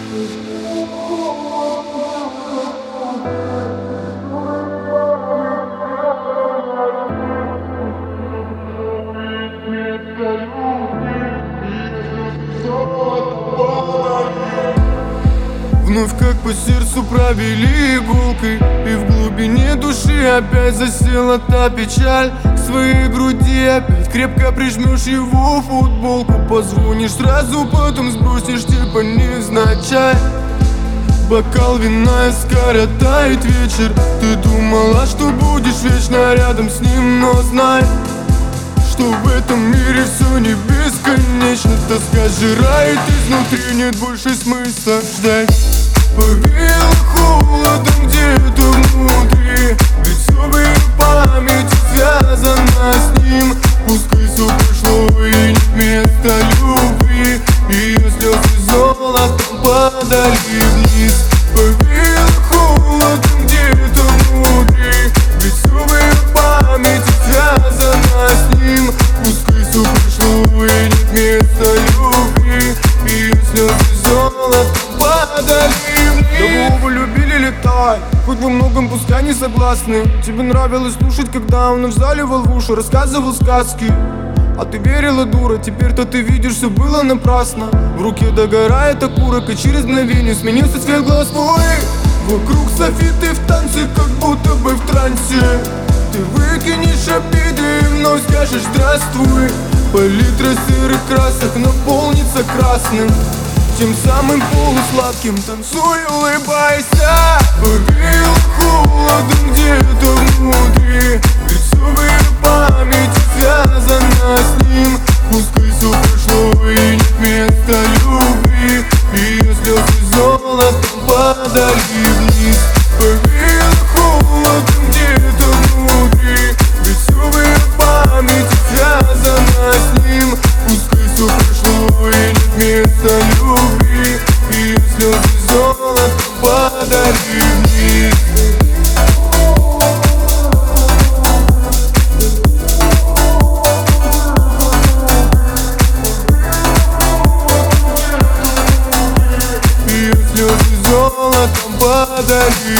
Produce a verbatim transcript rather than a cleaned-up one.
Вновь как по сердцу провели иголкой, и в глубине души опять засела та печаль. К своей груди опять крепко прижмешь его футболку. Позвонишь сразу, потом сбросишь типа невзначай. Бокал вина, и скоро тает вечер. Ты думала, что будешь вечно рядом с ним, но знай, что в этом мире все не бесконечно. Тоска сжирает изнутри, нет больше смысла ждать. Повеяло холодом где-то внутри, ведь все в ее памяти связано с ним. Пускай все прошло и нет места любви, ее слезы золотом падали вниз. Повеяло холодом где-то внутри, ведь все в ее памяти связано с ним. Пускай все прошло и нет места любви, ее слезы золотом падали вниз. Кого вы любили, летай, хоть во многом пускай не согласны. Тебе нравилось слушать, когда он вжаливал в уши, рассказывал сказки. А ты верила, дура, теперь-то ты видишь, все было напрасно. В руке догорает окурок, и через мгновение сменился цвет глаз твой. Вокруг софиты в танце, как будто бы в трансе. Ты выкинешь обиды и вновь скажешь здравствуй. Палитра серых красок наполнится красным, тем самым полусладким. Танцуй, улыбайся. Повеяло холодом где-то внутри, ведь все в ее памяти связано с ним. Пускай все прошло и нет места любви, ее слезы золотом падали вниз. Повеяло холодом где-то внутри, ведь все в ее памяти связано с ним. Пускай все прошло и нет места любви, ее слезы золотом падали вниз. Ее слезы золотом падали.